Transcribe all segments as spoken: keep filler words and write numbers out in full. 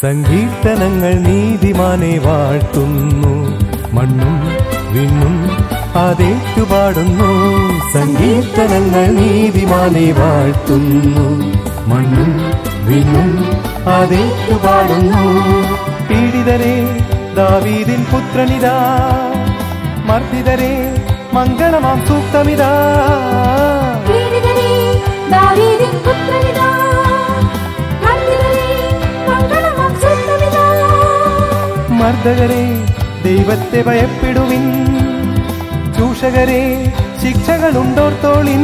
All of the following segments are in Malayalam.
സങ്കീർത്തനങ്ങൾ നീതിമാനെ വാഴ്ത്തുന്നു, മണ്ണും വിണ്ണും അതേറ്റുപാടുന്നു. സങ്കീർത്തനങ്ങൾ നീതിമാനെ വാഴ്ത്തുന്നു, മണ്ണും വിണ്ണും അതേറ്റുപാടുന്നു. പീഡിതരെ ദാവീദിൻ പുത്രനിതാ, മർദ്ദിതരെ മംഗളമാം സൂക്തമിതാ. മർദ്ദകരെ ദൈവത്തെ ഭയപ്പെടുവിൻ, ചൂഷകരെ ശിക്ഷകളുണ്ടോർത്തോളിൻ.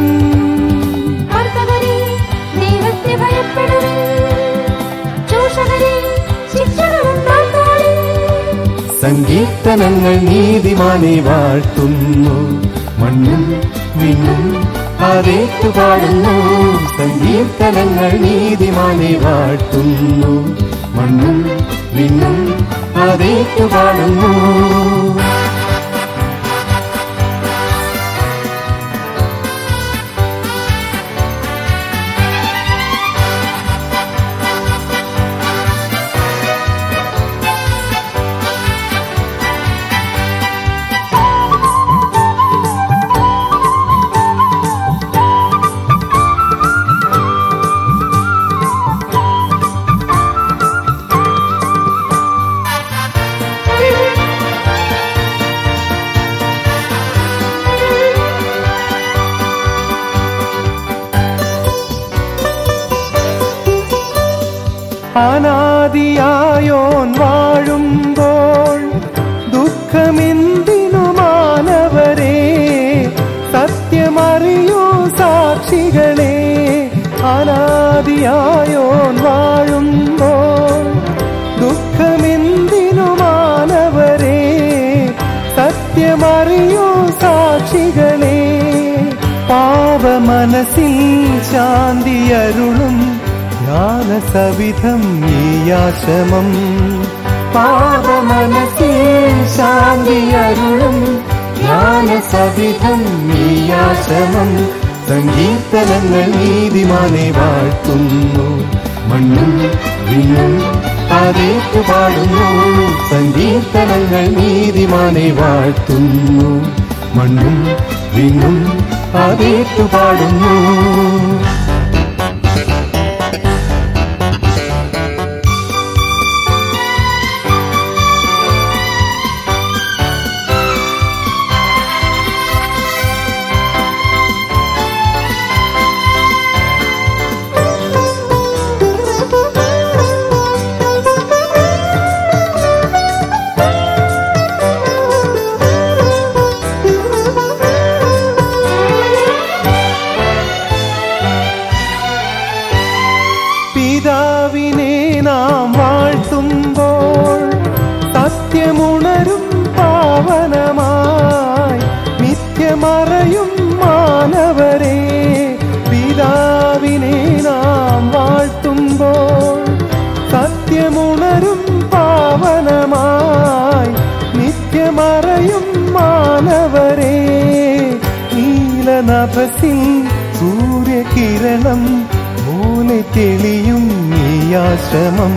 സങ്കീർത്തനങ്ങൾ നീതിമാനെ വാഴ്ത്തുന്നു, മണ്ണും വിണ്ണും അതേറ്റുപാടുന്നു. സങ്കീർത്തനങ്ങൾ നീതിമാനെ വാഴ്ത്തുന്നു, മണ്ണും വിണ്ണും അതേറ്റുപാടുന്നു. അനാദിയായോൻ വാഴുമ്പോൾ ദുഃഖമെന്തിനു മാനവരെ, സത്യമറിയൂ സാക്ഷികളെ. അനാദിയായോൻ വാഴുമ്പോൾ ദുഃഖമെന്തിനു മാനവരെ, സത്യമറിയൂ സാക്ഷികളെ. പാപമനസ്സിൽ ശാന്തിയരുളും ജ്ഞാനസവിധം നീയാശമം. പാപമനസ്സിൽ ശാന്തിയരുളും ജ്ഞാനസവിധം നീയാശമം. സങ്കീർത്തനങ്ങൾ നീതിമാനെ വാഴ്ത്തുന്നു, മണ്ണും വിണ്ണും അതേറ്റുപാടുന്നു. സങ്കീർത്തനങ്ങൾ നീതിമാനെ വാഴ്ത്തുന്നു, മണ്ണും വിണ്ണും അതേറ്റുപാടുന്നു. പിതാവിനെ നാം വാഴ്ത്തുമ്പോൾ സത്യമുണരും പാവനമായി, നിത്യമറയും മാനവരെ. പിതാവിനെ നാം വാഴ്ത്തുമ്പോൾ സത്യമുണരും പാവനമായി, നിത്യമറയും മാനവരെ. നീലനഭസിൽ സൂര്യകിരണം പോലെ തെളിയും നീയാശ്രമം.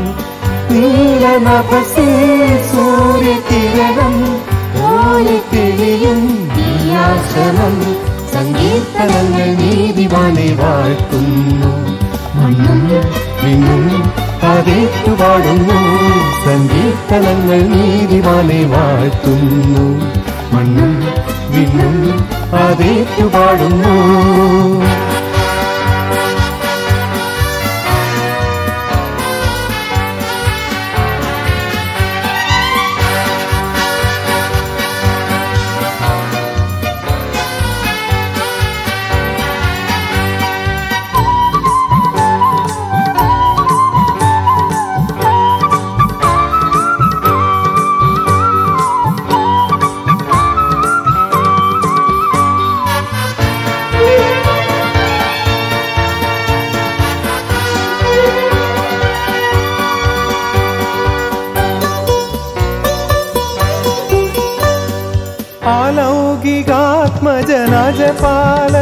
നീലനഭസിൽ സൂര്യകിരണം പോലെ തെളിയും നീയാശ്രമം. സങ്കീർത്തനങ്ങൾ നീതിമാനെ വാഴ്ത്തുന്നു, മണ്ണും വിണ്ണും അതേറ്റുപാടുന്നു. സങ്കീർത്തനങ്ങൾ നീതിമാനെ വാഴ്ത്തുന്നു, മണ്ണും വിണ്ണും അതേറ്റുപാടുന്നു.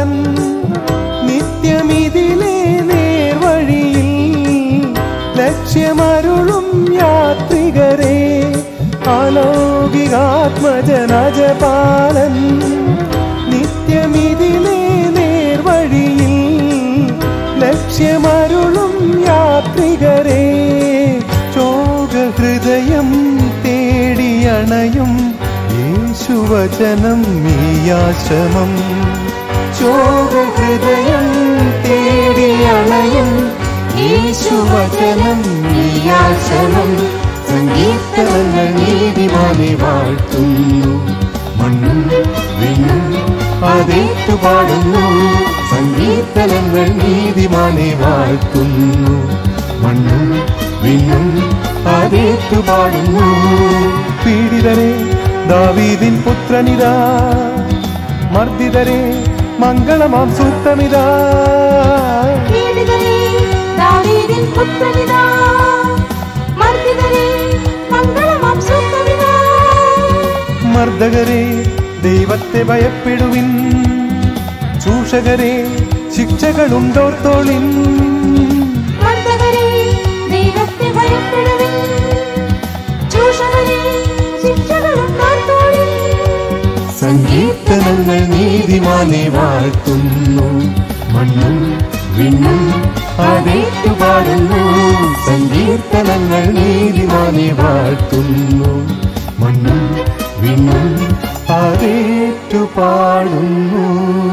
ആലൗകികാത്മജനാജപാലൻ നിത്യമിതിലെ നേർവഴിയിൽ ലക്ഷ ലക്ഷ്യമരുളും യാത്രികരെ അലൗകികാത്മജനജപാലൻ നിത്യമിതിലേ നേർവഴിയിൽ ലക്ഷ്യമരുളും യാത്രികരെ ചോഗഹൃദയം തേടിയണയും യേശുവചനം നീയാശ്രമം ചോഗഹൃദയം തേടിയണയും യേശുവചനം നീയാശ്രമം സങ്കീർത്തനങ്ങൾ നീതിമാനെ വാഴ്ത്തുന്നു മണ്ണും വിണ്ണും അതേറ്റു പാടുന്നു സങ്കീർത്തനങ്ങൾ നീതിമാനെ വാഴ്ത്തുന്നു മണ്ണും വിണ്ണും അതേറ്റു പാടുന്നു പീഡിതരെ ദാവീദിൻ പുത്രനിതാ മർദ്ദിതരെ മംഗളമാം സൂക്തമിതാ പീഡിതരെ ദാവീദിൻ പുത്രനിതാ മർദ്ദിതരെ മംഗളമാം സൂക്തമിതാ മർദ്ദകരെ ദൈവത്തെ ഭയപ്പെടുവിൻ ചൂഷകരെ ശിക്ഷകളുണ്ടോർത്തോളിൻ മർദ്ദകരെ ദൈവത്തെ ഭയപ്പെടുവിൻ ചൂഷകരെ ശിക്ഷകളുണ്ടോർത്തോളിൻ സങ്കീർത്തനങ്ങൾ നീതിമാനെ വാഴ്ത്തുന്നു മണ്ണും വിണ്ണും അതേറ്റു പാടുന്നു സങ്കീർത്തനങ്ങൾ നീതിമാനെ വാഴ്ത്തുന്നു മണ്ണും വിണ്ണും അതേറ്റു പാടുന്നു.